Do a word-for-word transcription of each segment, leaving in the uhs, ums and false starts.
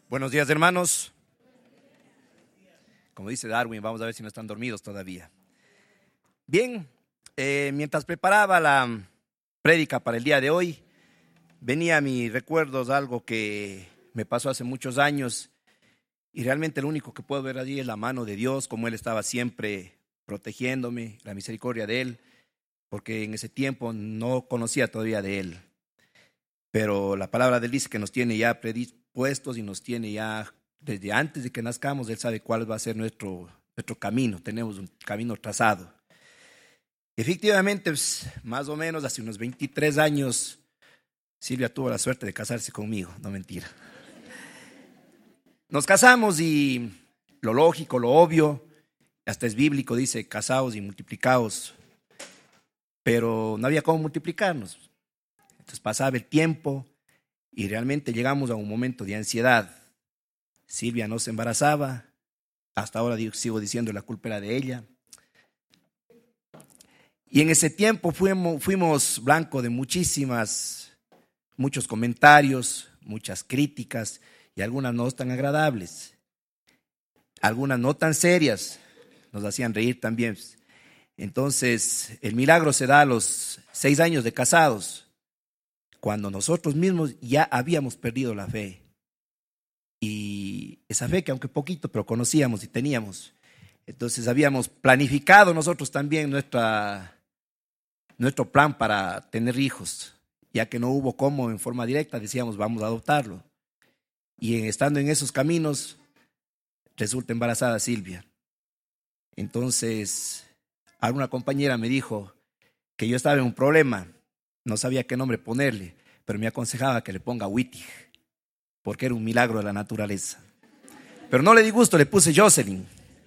Buenos días, hermanos. Como dice Darwin, vamos a ver si no están dormidos todavía. Bien, eh, mientras preparaba la prédica para el día de hoy, venía a mis recuerdos algo que me pasó hace muchos años y realmente lo único que puedo ver allí es la mano de Dios, como Él estaba siempre protegiéndome, la misericordia de Él, porque en ese tiempo no conocía todavía de Él. Pero la palabra de Él dice que nos tiene ya predispuestos y nos tiene ya desde antes de que nazcamos. Él sabe cuál va a ser nuestro, nuestro camino, tenemos un camino trazado. Efectivamente, pues, más o menos hace unos veintitrés años, Silvia tuvo la suerte de casarse conmigo, no mentira. Nos casamos y lo lógico, lo obvio, hasta es bíblico, dice casaos y multiplicaos, pero no había cómo multiplicarnos. Entonces pasaba el tiempo y realmente llegamos a un momento de ansiedad. Silvia no se embarazaba, hasta ahora sigo diciendo la culpa era de ella. Y en ese tiempo fuimos, fuimos blanco de muchísimas, muchos comentarios, muchas críticas y algunas no tan agradables, algunas no tan serias, nos hacían reír también. Entonces el milagro se da a los seis años de casados, cuando nosotros mismos ya habíamos perdido la fe. Y esa fe que aunque poquito, pero conocíamos y teníamos. Entonces habíamos planificado nosotros también nuestra, nuestro plan para tener hijos, ya que no hubo cómo en forma directa, decíamos vamos a adoptarlo. Y estando en esos caminos, resulta embarazada Silvia. Entonces, alguna compañera me dijo que yo estaba en un problema, no sabía qué nombre ponerle, pero me aconsejaba que le ponga Wittig, porque era un milagro de la naturaleza. Pero no le di gusto, le puse Jocelyn.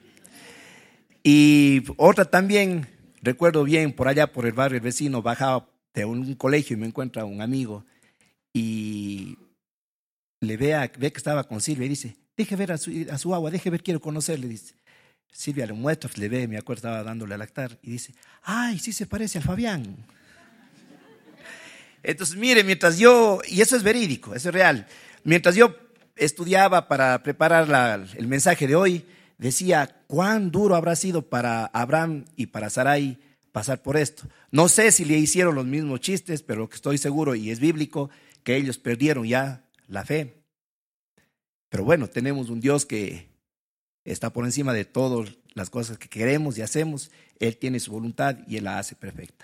Y otra también, recuerdo bien, por allá por el barrio el vecino, bajaba de un colegio y me encuentra un amigo y le ve, a, ve que estaba con Silvia y dice, deje ver a su, a su agua, deje ver, quiero conocerle, dice. Silvia le muestra, le ve, me acuerdo, estaba dándole a lactar y dice, ay, sí se parece al Fabián. Entonces, mire, mientras yo, y eso es verídico, eso es real, mientras yo estudiaba para preparar la, el mensaje de hoy, decía, cuán duro habrá sido para Abraham y para Sarai pasar por esto. No sé si le hicieron los mismos chistes, pero lo que estoy seguro, y es bíblico, que ellos perdieron ya la fe. Pero bueno, tenemos un Dios que está por encima de todas las cosas que queremos y hacemos. Él tiene su voluntad y Él la hace perfecta.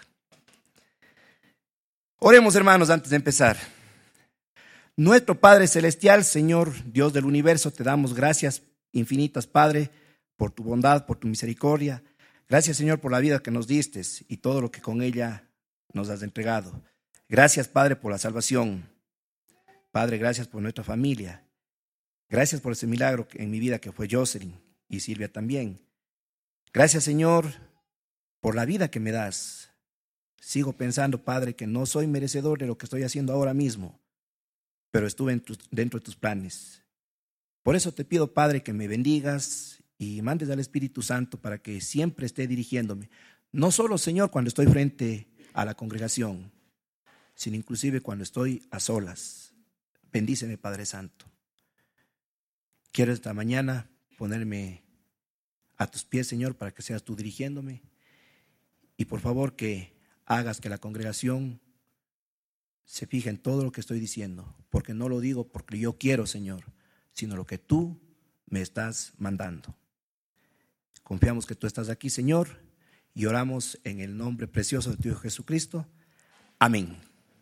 Oremos, hermanos, antes de empezar. Nuestro Padre Celestial, Señor, Dios del universo, te damos gracias infinitas, Padre, por tu bondad, por tu misericordia. Gracias, Señor, por la vida que nos diste y todo lo que con ella nos has entregado. Gracias, Padre, por la salvación. Padre, gracias por nuestra familia. Gracias por ese milagro en mi vida que fue Jocelyn y Silvia también. Gracias, Señor, por la vida que me das. Sigo pensando, Padre, que no soy merecedor de lo que estoy haciendo ahora mismo, pero estuve en tus, dentro de tus planes. Por eso te pido, Padre, que me bendigas y mandes al Espíritu Santo para que siempre esté dirigiéndome. No solo, Señor, cuando estoy frente a la congregación, sino inclusive cuando estoy a solas. Bendíceme, Padre Santo. Quiero esta mañana ponerme a tus pies, Señor, para que seas tú dirigiéndome. Y por favor que hagas que la congregación se fije en todo lo que estoy diciendo, porque no lo digo porque yo quiero, Señor, sino lo que tú me estás mandando. Confiamos que tú estás aquí, Señor, y oramos en el nombre precioso de tu Hijo Jesucristo. Amén.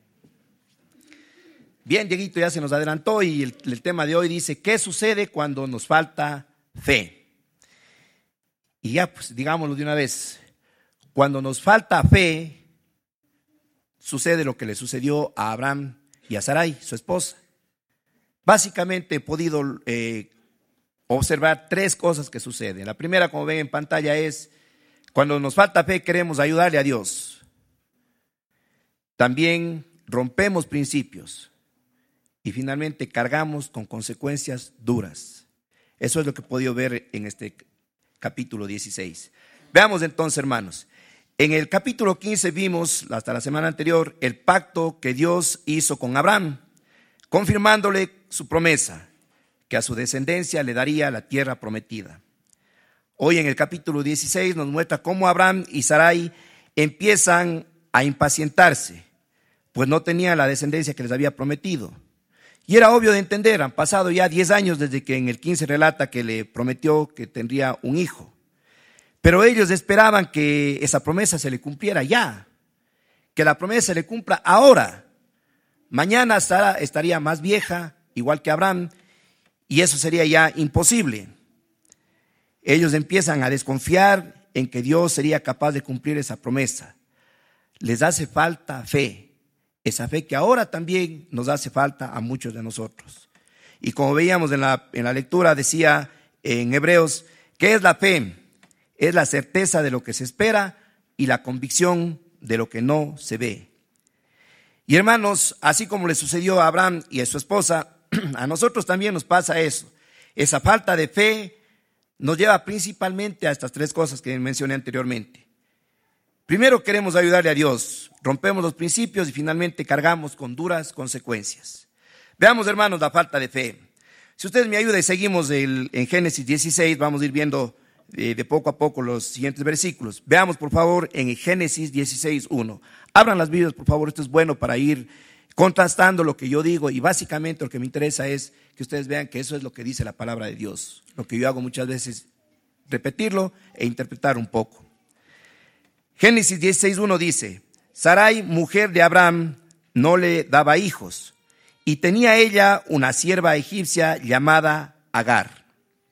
Bien, Dieguito ya se nos adelantó y el, el tema de hoy dice, ¿qué sucede cuando nos falta fe? Y ya, pues digámoslo de una vez, cuando nos falta fe, sucede lo que le sucedió a Abraham y a Sarai, su esposa. Básicamente he podido eh, observar tres cosas que suceden. La primera, como ven en pantalla, es cuando nos falta fe queremos ayudarle a Dios. También rompemos principios y finalmente cargamos con consecuencias duras. Eso es lo que he podido ver en este capítulo dieciséis. Veamos entonces, hermanos. En el capítulo quince vimos, hasta la semana anterior, el pacto que Dios hizo con Abraham, confirmándole su promesa, que a su descendencia le daría la tierra prometida. Hoy en el capítulo dieciséis nos muestra cómo Abraham y Sarai empiezan a impacientarse, pues no tenían la descendencia que les había prometido. Y era obvio de entender, han pasado ya diez años desde que en el quince relata que le prometió que tendría un hijo. Pero ellos esperaban que esa promesa se le cumpliera ya, que la promesa se le cumpla ahora. Mañana Sara estaría más vieja, igual que Abraham, y eso sería ya imposible. Ellos empiezan a desconfiar en que Dios sería capaz de cumplir esa promesa. Les hace falta fe, esa fe que ahora también nos hace falta a muchos de nosotros. Y como veíamos en la, en la lectura, decía en Hebreos, ¿qué es la fe? Es la certeza de lo que se espera y la convicción de lo que no se ve. Y hermanos, así como le sucedió a Abraham y a su esposa, a nosotros también nos pasa eso. Esa falta de fe nos lleva principalmente a estas tres cosas que mencioné anteriormente. Primero, queremos ayudarle a Dios, rompemos los principios y finalmente cargamos con duras consecuencias. Veamos, hermanos, la falta de fe. Si ustedes me ayudan y seguimos el, en Génesis dieciséis, vamos a ir viendo de, de poco a poco los siguientes versículos. Veamos, por favor, en Génesis dieciséis, uno. Abran las Biblias, por favor, esto es bueno para ir contrastando lo que yo digo, y básicamente lo que me interesa es que ustedes vean que eso es lo que dice la palabra de Dios. Lo que yo hago muchas veces, repetirlo e interpretar un poco. Génesis dieciséis, uno dice, Sarai, mujer de Abraham, no le daba hijos, y tenía ella una sierva egipcia llamada Agar.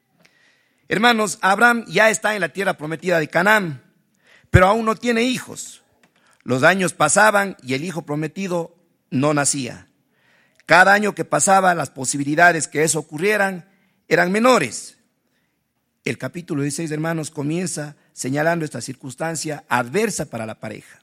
Hermanos, Abraham ya está en la tierra prometida de Canaán, pero aún no tiene hijos. Los años pasaban y el hijo prometido no nacía. Cada año que pasaba, las posibilidades que eso ocurrieran eran menores. El capítulo dieciséis, hermanos, comienza señalando esta circunstancia adversa para la pareja.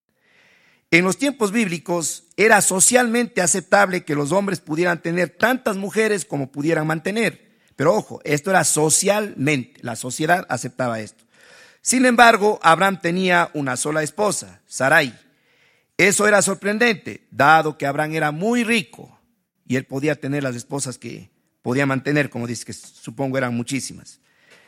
En los tiempos bíblicos era socialmente aceptable que los hombres pudieran tener tantas mujeres como pudieran mantener. Pero ojo, esto era socialmente, la sociedad aceptaba esto. Sin embargo, Abraham tenía una sola esposa, Sarai. Eso era sorprendente, dado que Abraham era muy rico y él podía tener las esposas que podía mantener, como dice, que supongo eran muchísimas.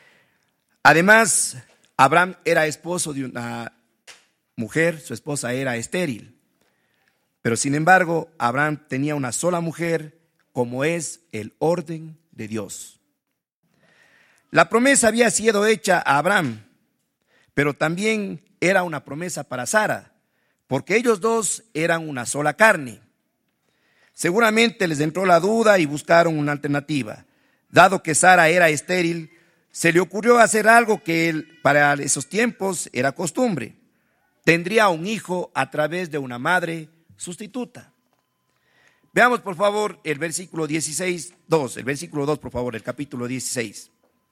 Además, Abraham era esposo de una mujer, su esposa era estéril. Pero sin embargo, Abraham tenía una sola mujer, como es el orden de Dios. La promesa había sido hecha a Abraham, pero también era una promesa para Sara, porque ellos dos eran una sola carne. Seguramente les entró la duda y buscaron una alternativa. Dado que Sara era estéril, se le ocurrió hacer algo que para esos tiempos era costumbre. Tendría un hijo a través de una madre sustituta. Veamos, por favor, el versículo dieciséis, dos, el versículo dos, por favor, el capítulo dieciséis.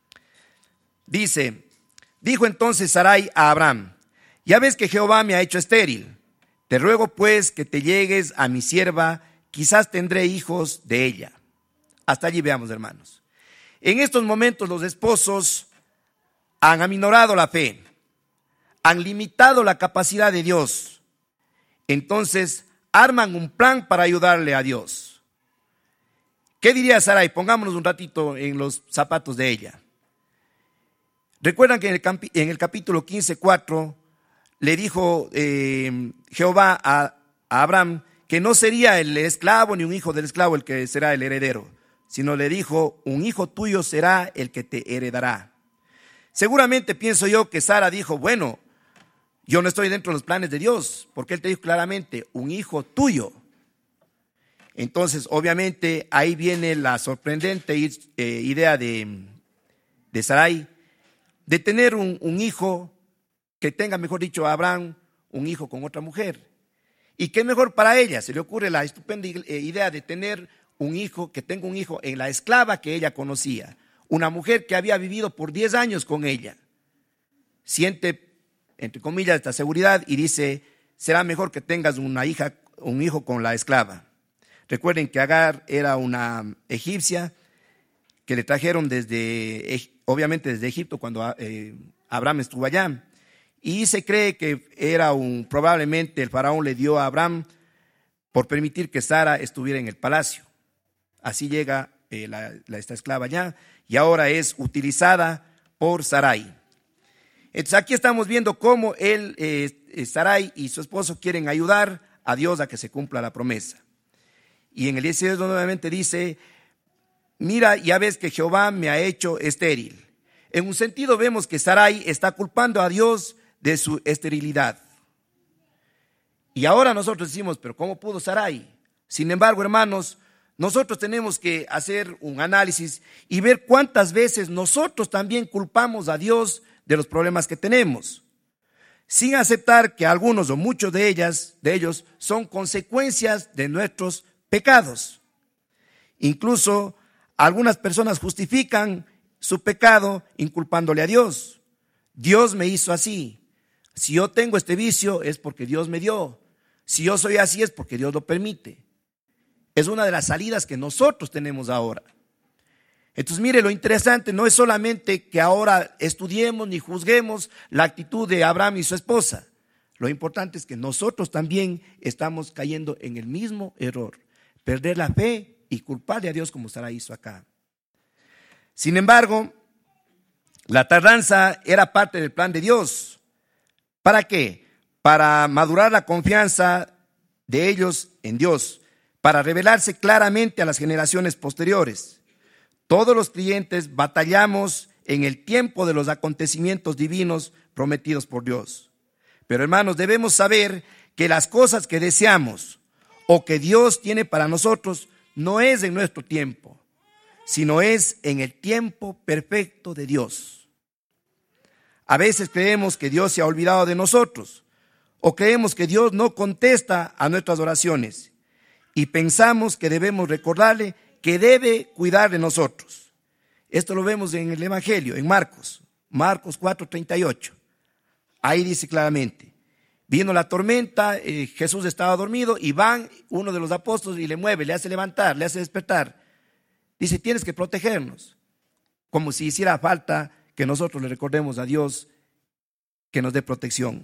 Dice, dijo entonces Sarai a Abraham, ya ves que Jehová me ha hecho estéril. Te ruego pues que te llegues a mi sierva, quizás tendré hijos de ella. Hasta allí veamos, hermanos. En estos momentos los esposos han aminorado la fe, han limitado la capacidad de Dios. Entonces arman un plan para ayudarle a Dios. ¿Qué diría Sarai? Pongámonos un ratito en los zapatos de ella. Recuerdan que en el, campi- en el capítulo quince, cuatro, le dijo eh, Jehová a, a Abraham que no sería el esclavo ni un hijo del esclavo el que será el heredero, sino le dijo, un hijo tuyo será el que te heredará. Seguramente pienso yo que Sara dijo, bueno, yo no estoy dentro de los planes de Dios, porque él te dijo claramente, un hijo tuyo. Entonces, obviamente, ahí viene la sorprendente eh, idea de, de Sarai, de tener un, un hijo que tenga, mejor dicho, a Abraham, un hijo con otra mujer. ¿Y qué mejor para ella? Se le ocurre la estupenda idea de tener un hijo, que tenga un hijo en la esclava que ella conocía, una mujer que había vivido por diez años con ella. Siente, entre comillas, esta seguridad y dice, será mejor que tengas una hija, un hijo con la esclava. Recuerden que Agar era una egipcia que le trajeron desde, obviamente desde Egipto cuando eh, Abraham estuvo allá. Y se cree que era un, probablemente el faraón le dio a Abraham por permitir que Sara estuviera en el palacio. Así llega eh, la, la, esta esclava ya, y ahora es utilizada por Sarai. Entonces aquí estamos viendo cómo él, eh, Sarai y su esposo quieren ayudar a Dios a que se cumpla la promesa. Y en el dieciocho nuevamente dice, mira, ya ves que Jehová me ha hecho estéril. En un sentido vemos que Sarai está culpando a Dios de su esterilidad. Y ahora nosotros decimos, pero ¿cómo pudo Sarai? Sin embargo, hermanos, nosotros tenemos que hacer un análisis y ver cuántas veces nosotros también culpamos a Dios de los problemas que tenemos, sin aceptar que algunos o muchos de ellas, de ellos son consecuencias de nuestros pecados. Incluso algunas personas justifican su pecado inculpándole a Dios. Dios me hizo así. Si yo tengo este vicio es porque Dios me dio. Si yo soy así es porque Dios lo permite. Es una de las salidas que nosotros tenemos ahora. Entonces, mire, lo interesante no es solamente que ahora estudiemos ni juzguemos la actitud de Abraham y su esposa. Lo importante es que nosotros también estamos cayendo en el mismo error, perder la fe y culparle a Dios como Sara hizo acá. Sin embargo, la tardanza era parte del plan de Dios. ¿Para qué? Para madurar la confianza de ellos en Dios, para revelarse claramente a las generaciones posteriores. Todos los creyentes batallamos en el tiempo de los acontecimientos divinos prometidos por Dios. Pero hermanos, debemos saber que las cosas que deseamos o que Dios tiene para nosotros no es en nuestro tiempo, sino es en el tiempo perfecto de Dios. A veces creemos que Dios se ha olvidado de nosotros o creemos que Dios no contesta a nuestras oraciones y pensamos que debemos recordarle que debe cuidar de nosotros. Esto lo vemos en el Evangelio, en Marcos, Marcos cuatro treinta y ocho. Ahí dice claramente, vino la tormenta, eh, Jesús estaba dormido y van uno de los apóstoles y le mueve, le hace levantar, le hace despertar. Dice, tienes que protegernos. Como si hiciera falta que nosotros le recordemos a Dios que nos dé protección.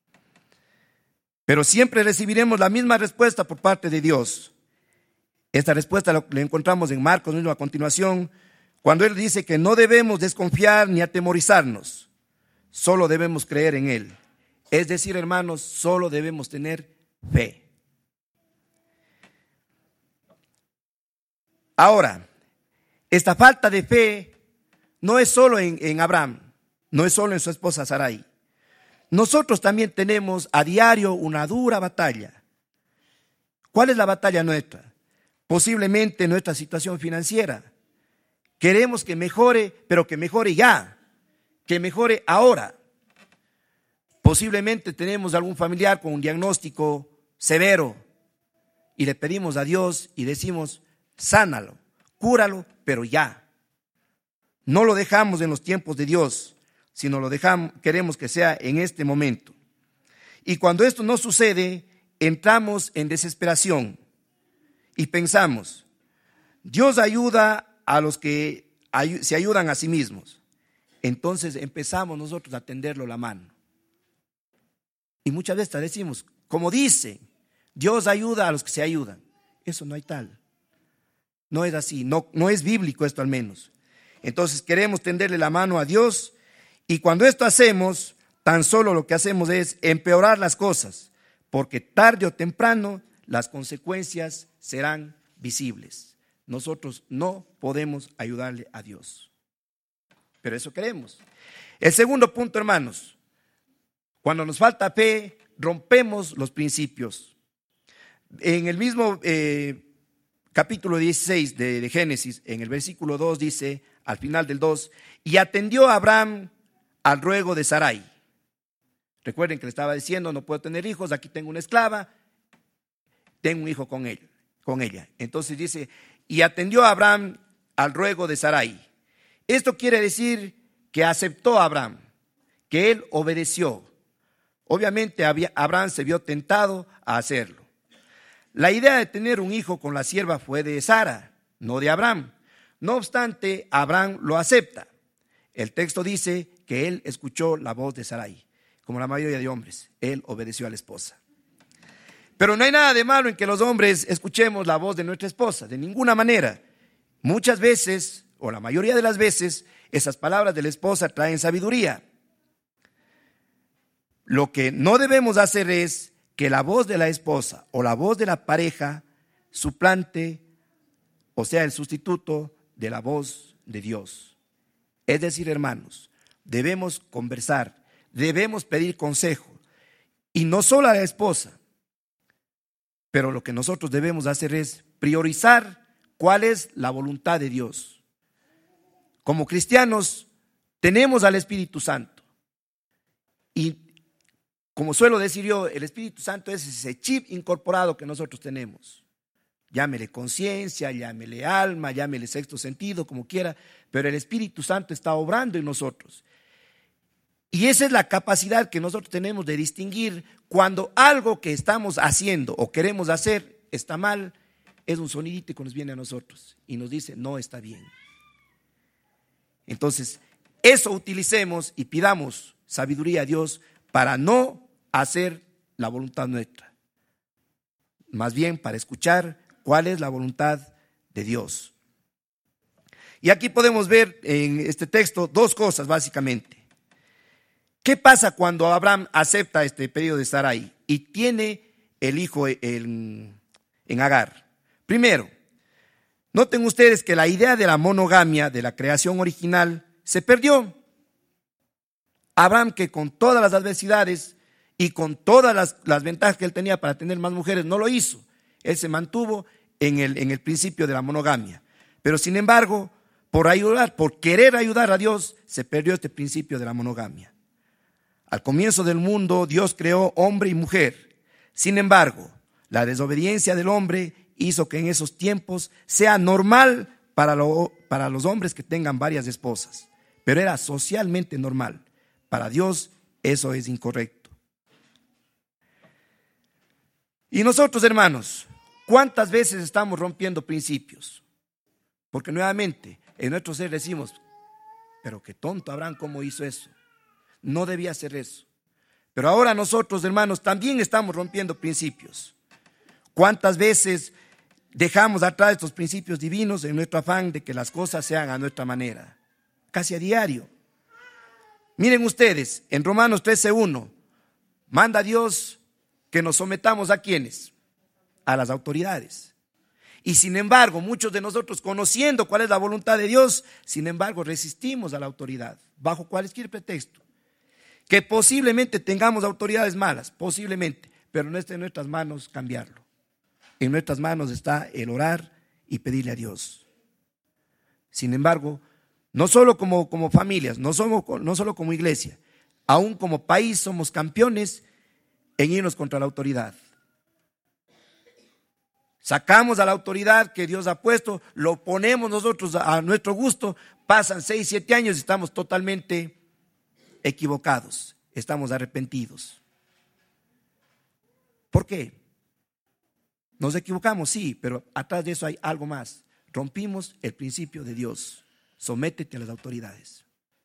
Pero siempre recibiremos la misma respuesta por parte de Dios. Esta respuesta la encontramos en Marcos mismo a continuación, cuando él dice que no debemos desconfiar ni atemorizarnos, solo debemos creer en él. Es decir, hermanos, solo debemos tener fe. Ahora, esta falta de fe no es solo en, en Abraham, no es solo en su esposa Sarai. Nosotros también tenemos a diario una dura batalla. ¿Cuál es la batalla nuestra? Posiblemente nuestra situación financiera. Queremos que mejore, pero que mejore ya, que mejore ahora. Posiblemente tenemos algún familiar con un diagnóstico severo y le pedimos a Dios y decimos, sánalo, cúralo, pero ya. No lo dejamos en los tiempos de Dios, sino lo dejamos, queremos que sea en este momento. Y cuando esto no sucede, entramos en desesperación. Y pensamos, Dios ayuda a los que ay- se ayudan a sí mismos. Entonces empezamos nosotros a tenderlo la mano. Y muchas veces decimos, como dice, Dios ayuda a los que se ayudan. Eso no hay tal. No es así, no, no es bíblico esto al menos. Entonces queremos tenderle la mano a Dios y cuando esto hacemos, tan solo lo que hacemos es empeorar las cosas, porque tarde o temprano las consecuencias serán visibles. Nosotros no podemos ayudarle a Dios. Pero eso queremos. El segundo punto, hermanos, cuando nos falta fe, rompemos los principios. En el mismo eh, capítulo dieciséis de, de Génesis, en el versículo dos dice, al final del dos, y atendió a Abraham al ruego de Sarai. Recuerden que le estaba diciendo, no puedo tener hijos, aquí tengo una esclava, tengo un hijo con él, con ella. Entonces dice, y atendió a Abraham al ruego de Sarai. Esto quiere decir que aceptó a Abraham, que él obedeció. Obviamente Abraham se vio tentado a hacerlo. La idea de tener un hijo con la sierva fue de Sara, no de Abraham. No obstante, Abraham lo acepta. El texto dice que él escuchó la voz de Sarai. Como la mayoría de hombres, él obedeció a la esposa. Pero no hay nada de malo en que los hombres escuchemos la voz de nuestra esposa, de ninguna manera. Muchas veces, o la mayoría de las veces, esas palabras de la esposa traen sabiduría. Lo que no debemos hacer es que la voz de la esposa o la voz de la pareja suplante, o sea, el sustituto de la voz de Dios. Es decir, hermanos, debemos conversar, debemos pedir consejo, y no solo a la esposa, pero lo que nosotros debemos hacer es priorizar cuál es la voluntad de Dios. Como cristianos tenemos al Espíritu Santo, y como suelo decir yo, el Espíritu Santo es ese chip incorporado que nosotros tenemos. Llámele conciencia, llámele alma, llámele sexto sentido, como quiera, pero el Espíritu Santo está obrando en nosotros. Y esa es la capacidad que nosotros tenemos de distinguir cuando algo que estamos haciendo o queremos hacer está mal. Es un sonidito que nos viene a nosotros y nos dice, no está bien. Entonces, eso utilicemos y pidamos sabiduría a Dios para no hacer la voluntad nuestra, más bien para escuchar cuál es la voluntad de Dios. Y aquí podemos ver en este texto dos cosas básicamente. ¿Qué pasa cuando Abraham acepta este pedido de Sarai y tiene el hijo en, en Agar? Primero, noten ustedes que la idea de la monogamia, de la creación original, se perdió. Abraham, que con todas las adversidades y con todas las, las ventajas que él tenía para tener más mujeres, no lo hizo. Él se mantuvo en el, en el principio de la monogamia. Pero sin embargo, por ayudar, por querer ayudar a Dios, se perdió este principio de la monogamia. Al comienzo del mundo, Dios creó hombre y mujer. Sin embargo, la desobediencia del hombre hizo que en esos tiempos sea normal para, lo, para los hombres que tengan varias esposas. Pero era socialmente normal. Para Dios eso es incorrecto. Y nosotros, hermanos, ¿cuántas veces estamos rompiendo principios? Porque nuevamente en nuestro ser decimos, pero qué tonto Abraham, ¿cómo hizo eso? No debía hacer eso. Pero ahora nosotros, hermanos, también estamos rompiendo principios. ¿Cuántas veces dejamos atrás estos principios divinos en nuestro afán de que las cosas sean a nuestra manera? Casi a diario. Miren ustedes, en Romanos trece uno, manda a Dios que nos sometamos a ¿quiénes? A las autoridades. Y sin embargo, muchos de nosotros, conociendo cuál es la voluntad de Dios, sin embargo, resistimos a la autoridad, bajo cualquier pretexto. Que posiblemente tengamos autoridades malas, posiblemente, pero no está en nuestras manos cambiarlo. En nuestras manos está el orar y pedirle a Dios. Sin embargo, no solo como, como familias, no, somos, no solo como iglesia, aún como país somos campeones en irnos contra la autoridad. Sacamos a la autoridad que Dios ha puesto, lo ponemos nosotros a nuestro gusto, pasan seis, siete años y estamos totalmente equivocados, estamos arrepentidos. ¿Por qué? Nos equivocamos, sí, pero atrás de eso hay algo más. Rompimos el principio de Dios. Sométete a las autoridades.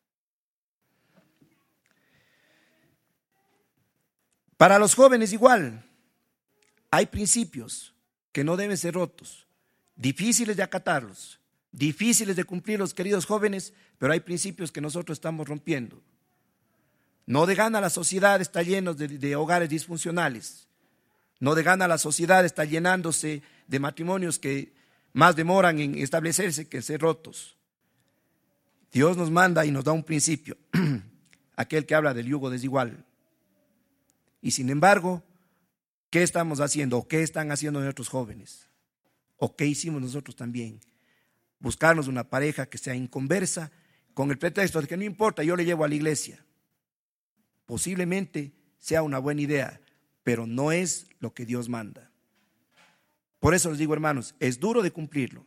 Para los jóvenes igual, hay principios que no deben ser rotos, difíciles de acatarlos, difíciles de cumplirlos, queridos jóvenes, pero hay principios que nosotros estamos rompiendo. No de gana la sociedad está llena de, de hogares disfuncionales. No de gana la sociedad está llenándose de matrimonios que más demoran en establecerse que ser rotos. Dios nos manda y nos da un principio, aquel que habla del yugo desigual. Y sin embargo, ¿qué estamos haciendo? ¿O qué están haciendo nuestros jóvenes? ¿O qué hicimos nosotros también? Buscarnos una pareja que sea inconversa con el pretexto de que no importa, yo le llevo a la iglesia. Posiblemente sea una buena idea, pero no es lo que Dios manda. Por eso les digo, hermanos, es duro de cumplirlo,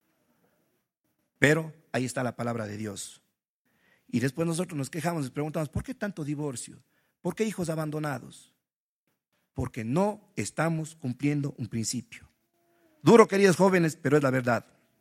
pero ahí está la palabra de Dios. Y después nosotros nos quejamos, nos preguntamos, ¿por qué tanto divorcio? ¿Por qué hijos abandonados? Porque no estamos cumpliendo un principio. Duro, queridos jóvenes, pero es la verdad.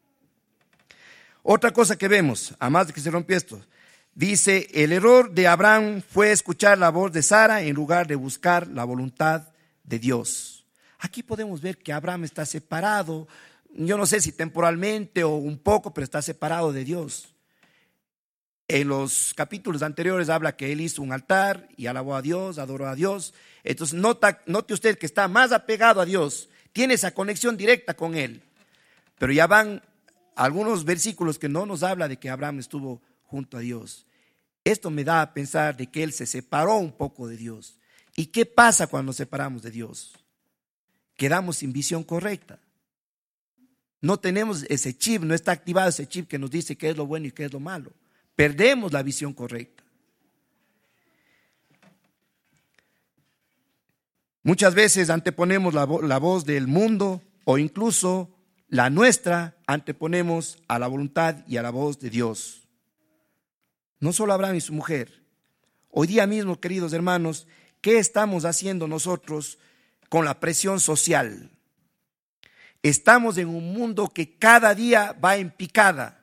Otra cosa que vemos, a más de que se rompió esto, dice, el error de Abraham fue escuchar la voz de Sara en lugar de buscar la voluntad de Dios. Aquí podemos ver que Abraham está separado, yo no sé si temporalmente o un poco, pero está separado de Dios. En los capítulos anteriores habla que él hizo un altar y alabó a Dios, adoró a Dios. Entonces nota, note usted que está más apegado a Dios, tiene esa conexión directa con él. Pero ya van algunos versículos que no nos habla de que Abraham estuvo junto a Dios. Esto me da a pensar de que él se separó un poco de Dios. ¿Y qué pasa cuando nos separamos de Dios? Quedamos sin visión correcta. No tenemos ese chip, no está activado ese chip que nos dice qué es lo bueno y qué es lo malo. Perdemos la visión correcta. Muchas veces anteponemos la, vo- la voz del mundo o incluso la nuestra anteponemos a la voluntad y a la voz de Dios. No solo Abraham y su mujer. Hoy día mismo, queridos hermanos, ¿qué estamos haciendo nosotros con la presión social? Estamos en un mundo que cada día va en picada.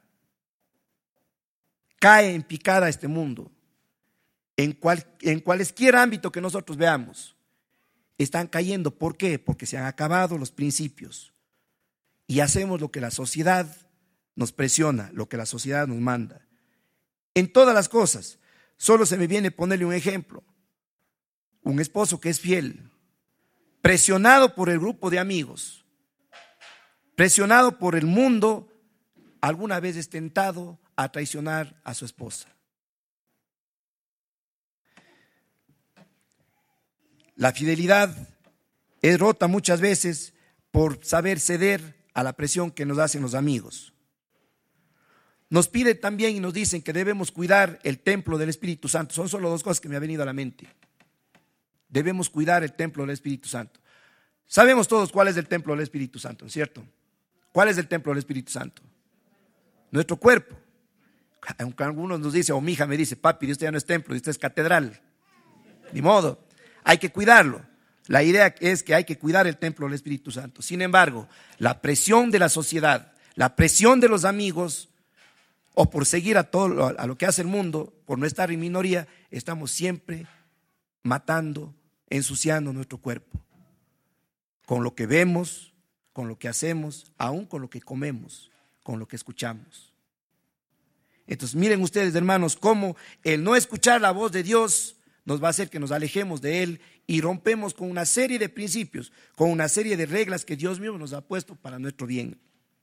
Cae en picada este mundo. En, cual, en cualquier ámbito que nosotros veamos, están cayendo. ¿Por qué? Porque se han acabado los principios. Y hacemos lo que la sociedad nos presiona, lo que la sociedad nos manda. En todas las cosas. Solo se me viene ponerle un ejemplo. Un esposo que es fiel, presionado por el grupo de amigos, presionado por el mundo, alguna vez es tentado a traicionar a su esposa. La fidelidad es rota muchas veces por saber ceder a la presión que nos hacen los amigos. Nos pide también y nos dicen que debemos cuidar el templo del Espíritu Santo. Son solo dos cosas que me han venido a la mente. Debemos cuidar el templo del Espíritu Santo. Sabemos todos cuál es el templo del Espíritu Santo, ¿no es cierto? ¿Cuál es el templo del Espíritu Santo? Nuestro cuerpo. Aunque algunos nos dicen, o mi hija me dice, papi, esto ya no es templo, esto es catedral. Ni modo, hay que cuidarlo. La idea es que hay que cuidar el templo del Espíritu Santo. Sin embargo, la presión de la sociedad, la presión de los amigos, o por seguir a todo lo, a lo que hace el mundo, por no estar en minoría, estamos siempre matando, ensuciando nuestro cuerpo. Con lo que vemos, con lo que hacemos, aún con lo que comemos, con lo que escuchamos. Entonces miren ustedes, hermanos, cómo el no escuchar la voz de Dios nos va a hacer que nos alejemos de Él y rompemos con una serie de principios, con una serie de reglas que Dios mismo nos ha puesto para nuestro bien.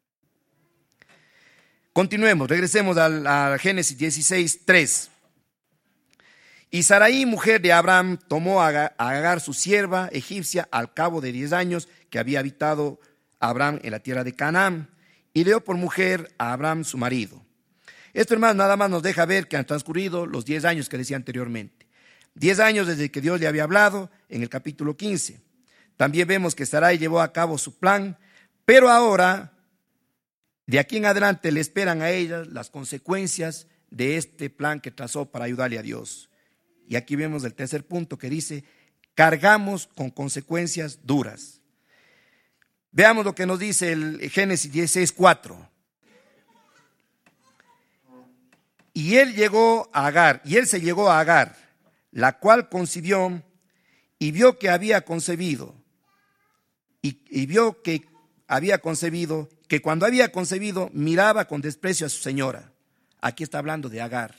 Continuemos, regresemos al, a Génesis dieciséis, tres. Y Sarai, mujer de Abraham, tomó a Agar, su sierva egipcia, al cabo de diez años que había habitado Abraham en la tierra de Canaán, y dio por mujer a Abraham su marido. Esto, hermano, nada más nos deja ver que han transcurrido los diez años que decía anteriormente. Diez años desde que Dios le había hablado en el capítulo quince. También vemos que Sarai llevó a cabo su plan, pero ahora, de aquí en adelante, le esperan a ella las consecuencias de este plan que trazó para ayudarle a Dios. Y aquí vemos el tercer punto que dice, cargamos con consecuencias duras. Veamos lo que nos dice el Génesis dieciséis, cuatro. Y él llegó a Agar, y él se llegó a Agar, la cual concibió y vio que había concebido, y, y vio que había concebido, que cuando había concebido miraba con desprecio a su señora. Aquí está hablando de Agar.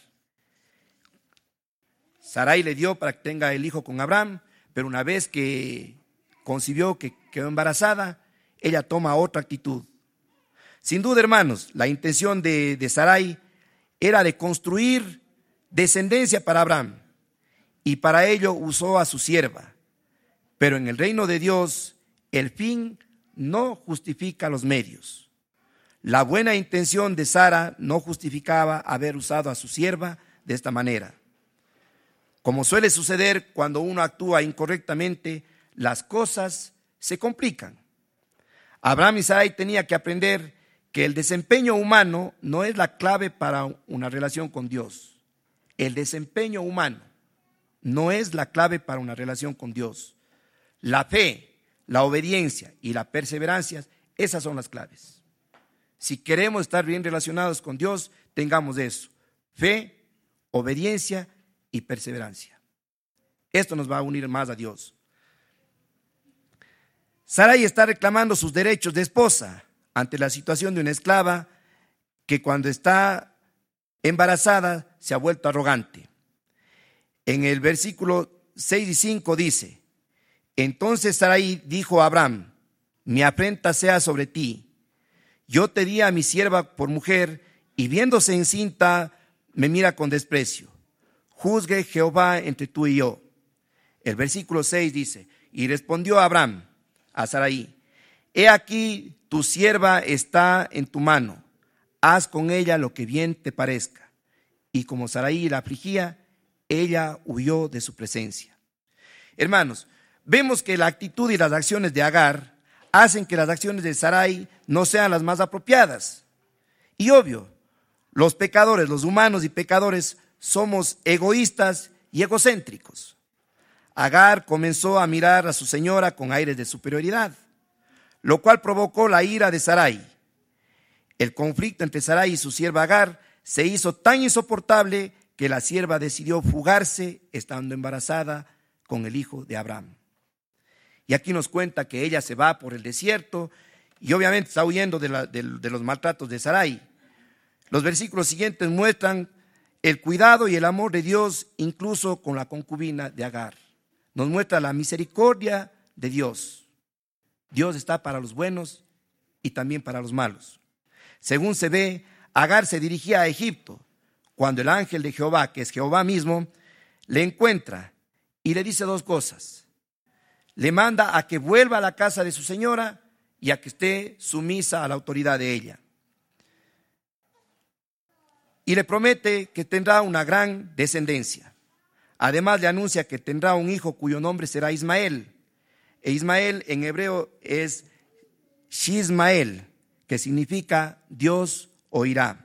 Sarai le dio para que tenga el hijo con Abraham, pero una vez que concibió, que quedó embarazada, ella toma otra actitud. Sin duda, hermanos, la intención de, de Sarai era de construir descendencia para Abraham, y para ello usó a su sierva. Pero en el reino de Dios, el fin no justifica los medios. La buena intención de Sara no justificaba haber usado a su sierva de esta manera. Como suele suceder cuando uno actúa incorrectamente, las cosas se complican. Abraham y Sarai tenían que aprender que el desempeño humano no es la clave para una relación con Dios. El desempeño humano no es la clave para una relación con Dios. La fe, la obediencia y la perseverancia, esas son las claves. Si queremos estar bien relacionados con Dios, tengamos eso: fe, obediencia y perseverancia. Esto nos va a unir más a Dios. Sarai está reclamando sus derechos de esposa. ante la situación de una esclava que cuando está embarazada se ha vuelto arrogante. En el versículo seis y cinco dice: entonces Sarai dijo a Abraham: mi afrenta sea sobre ti. Yo te di a mi sierva por mujer, y viéndose encinta me mira con desprecio. Juzgue Jehová entre tú y yo. El versículo seis dice: y respondió Abraham a Sarai: he aquí tu sierva está en tu mano, haz con ella lo que bien te parezca. Y como Sarai la afligía, ella huyó de su presencia. Hermanos, vemos que la actitud y las acciones de Agar hacen que las acciones de Sarai no sean las más apropiadas. Y obvio, los pecadores, los humanos y pecadores, somos egoístas y egocéntricos. Agar comenzó a mirar a su señora con aires de superioridad, lo cual provocó la ira de Sarai. El conflicto entre Sarai y su sierva Agar se hizo tan insoportable que la sierva decidió fugarse estando embarazada con el hijo de Abraham. Y aquí nos cuenta que ella se va por el desierto y obviamente está huyendo de, la, de, de los maltratos de Sarai. Los versículos siguientes muestran el cuidado y el amor de Dios incluso con la concubina de Agar. Nos muestra la misericordia de Dios. Dios está para los buenos y también para los malos. Según se ve, Agar se dirigía a Egipto cuando el ángel de Jehová, que es Jehová mismo, le encuentra y le dice dos cosas. Le manda a que vuelva a la casa de su señora y a que esté sumisa a la autoridad de ella. Y le promete que tendrá una gran descendencia. Además le anuncia que tendrá un hijo cuyo nombre será Ismael. E Ismael en hebreo es Shismael, que significa Dios oirá.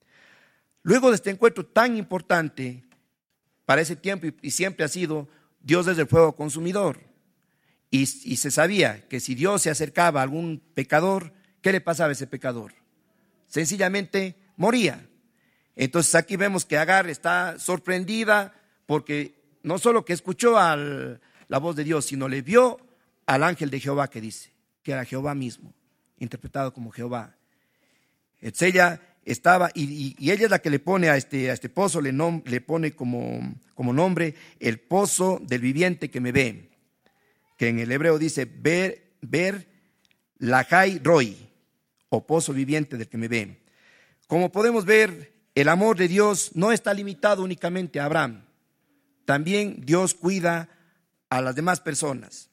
Luego de este encuentro tan importante para ese tiempo y siempre ha sido, Dios es el fuego consumidor. Y, y se sabía que si Dios se acercaba a algún pecador, ¿qué le pasaba a ese pecador? Sencillamente moría. Entonces aquí vemos que Agar está sorprendida porque no solo que escuchó al, la voz de Dios, sino le vio al ángel de Jehová que dice, que era Jehová mismo, interpretado como Jehová. Entonces ella estaba, y, y, y ella es la que le pone a este, a este pozo, le, nom, le pone como, como nombre el pozo del viviente que me ve, que en el hebreo dice ver, ver Lahai Roi, o pozo viviente del que me ve. Como podemos ver, el amor de Dios no está limitado únicamente a Abraham. También Dios cuida a las demás personas.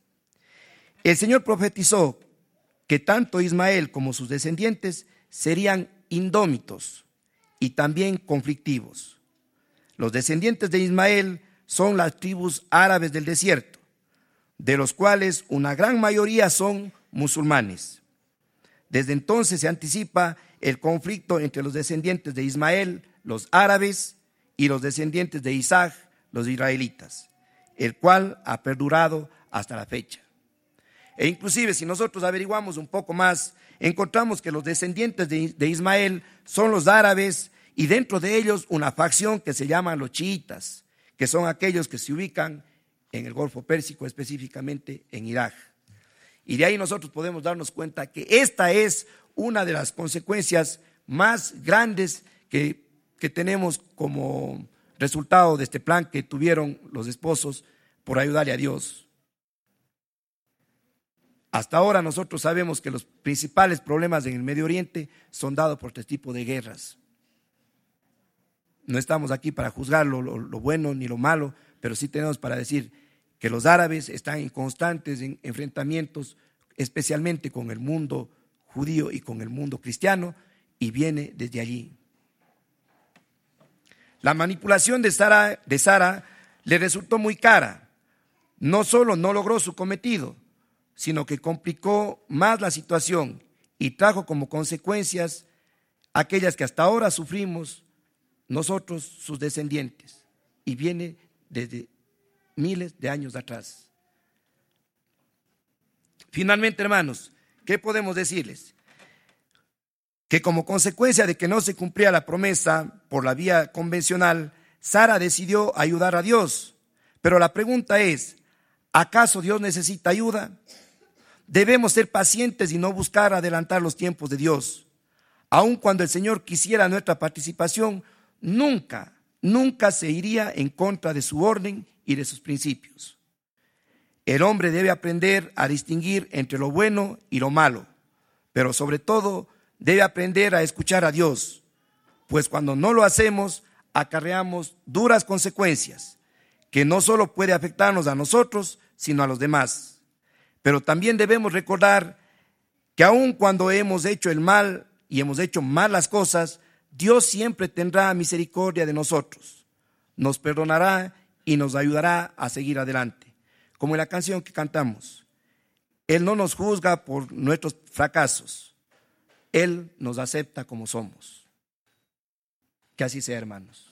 El Señor profetizó que tanto Ismael como sus descendientes serían indómitos y también conflictivos. Los descendientes de Ismael son las tribus árabes del desierto, de los cuales una gran mayoría son musulmanes. Desde entonces se anticipa el conflicto entre los descendientes de Ismael, los árabes, y los descendientes de Isaac, los israelitas, el cual ha perdurado hasta la fecha. E inclusive si nosotros averiguamos un poco más, encontramos que los descendientes de, de Ismael son los árabes y dentro de ellos una facción que se llaman los chiitas, que son aquellos que se ubican en el Golfo Pérsico, específicamente en Irak. Y de ahí nosotros podemos darnos cuenta que esta es una de las consecuencias más grandes que, que tenemos como resultado de este plan que tuvieron los esposos por ayudarle a Dios. Hasta ahora nosotros sabemos que los principales problemas en el Medio Oriente son dados por este tipo de guerras. No estamos aquí para juzgar lo, lo, lo bueno ni lo malo, pero sí tenemos para decir que los árabes están en constantes enfrentamientos, especialmente con el mundo judío y con el mundo cristiano, y viene desde allí. La manipulación de Sara, de Sara le resultó muy cara. No solo no logró su cometido, sino que complicó más la situación y trajo como consecuencias aquellas que hasta ahora sufrimos nosotros, sus descendientes, y viene desde miles de años atrás. Finalmente, hermanos, ¿qué podemos decirles? Que como consecuencia de que no se cumplía la promesa por la vía convencional, Sara decidió ayudar a Dios. Pero la pregunta es, ¿acaso Dios necesita ayuda? Debemos ser pacientes y no buscar adelantar los tiempos de Dios. Aun cuando el Señor quisiera nuestra participación, nunca, nunca se iría en contra de su orden y de sus principios. El hombre debe aprender a distinguir entre lo bueno y lo malo, pero sobre todo debe aprender a escuchar a Dios, pues cuando no lo hacemos, acarreamos duras consecuencias, que no solo puede afectarnos a nosotros, sino a los demás. Pero también debemos recordar que aun cuando hemos hecho el mal y hemos hecho malas cosas, Dios siempre tendrá misericordia de nosotros, nos perdonará y nos ayudará a seguir adelante. Como en la canción que cantamos, Él no nos juzga por nuestros fracasos, Él nos acepta como somos. Que así sea, hermanos.